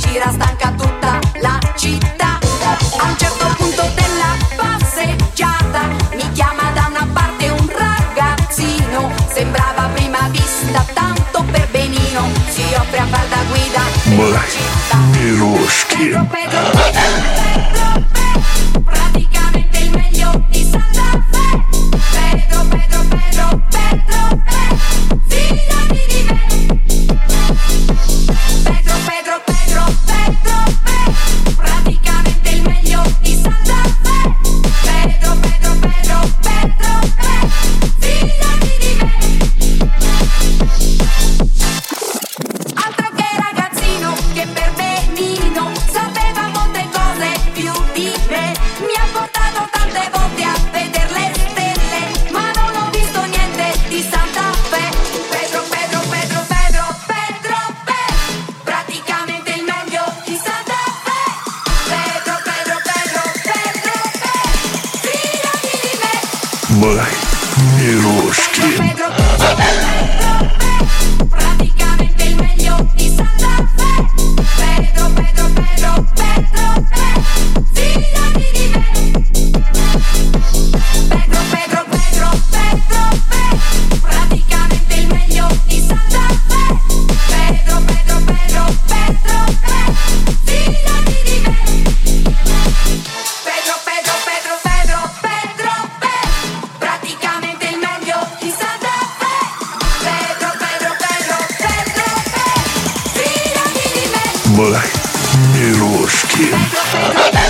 gira stanca tutta la città. A un certo punto della passeggiata mi chiama da una parte un ragazzino, sembrava a prima vista tanto per benino, si offre a far da guida nella città. Pedro, Pedro, Pedro, praticamente il meglio di Santa Fe. Pedro, Pedro, Pedro, Pedro, fidati di me. Pedro, Pedro, Pedro, Pedro, praticamente il meglio di Santa Fe. Pedro, Pedro, Pedro, Pedro, fidati di me. Altro che ragazzino, che per benino sapeva molte cose più di me. Mi ha portato tante volte a vedere le stelle, ma non ho visto niente di Santa Fe. Pedro, Pedro, Pedro, Pedro, Pedro, praticamente il meglio di Santa Fe. Pedro, Pedro, Pedro, Pedro, fidati di me. Pedro, Pedro, Pedro, praticamente il meglio di Santa Fe. Pedro, Pedro, Pedro, Pedro, fidati di me. Pedro, Pedro, Pedro, Pedro, praticamente il meglio di Santa Fe. Pedro, Pedro, Pedro, Pedro, fidati di me. Pedro, Pedro, Pedro, Pedro, Pedro, praticamente il meglio di Santa Fe. Pedro, Pedro, Pedro, Pedro, fidati di me. Miroski. Pedro, Pedro,